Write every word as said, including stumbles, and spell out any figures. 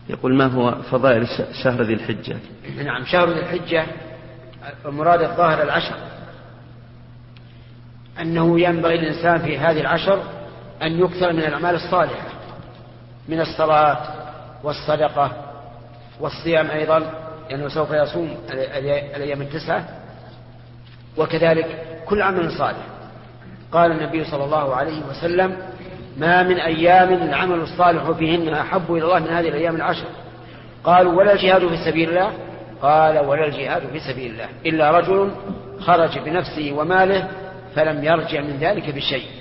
يقول ما هو فضائل شهر ذي الحجة؟ نعم، شهر ذي الحجة مراد الظاهر العشر، أنه ينبغي الإنسان في هذه العشر أن يكثر من الأعمال الصالحة، من الصلاة والصدقة والصيام أيضا، لأنه سوف يصوم الأيام التسعة، وكذلك كل عمل صالح. قال النبي صلى الله عليه وسلم: ما من أيام العمل الصالح فيهن أحب إلى الله من هذه الأيام العشر. قالوا: ولا الجهاد في سبيل الله؟ قال: ولا الجهاد في سبيل الله إلا رجل خرج بنفسه وماله فلم يرجع من ذلك بشيء.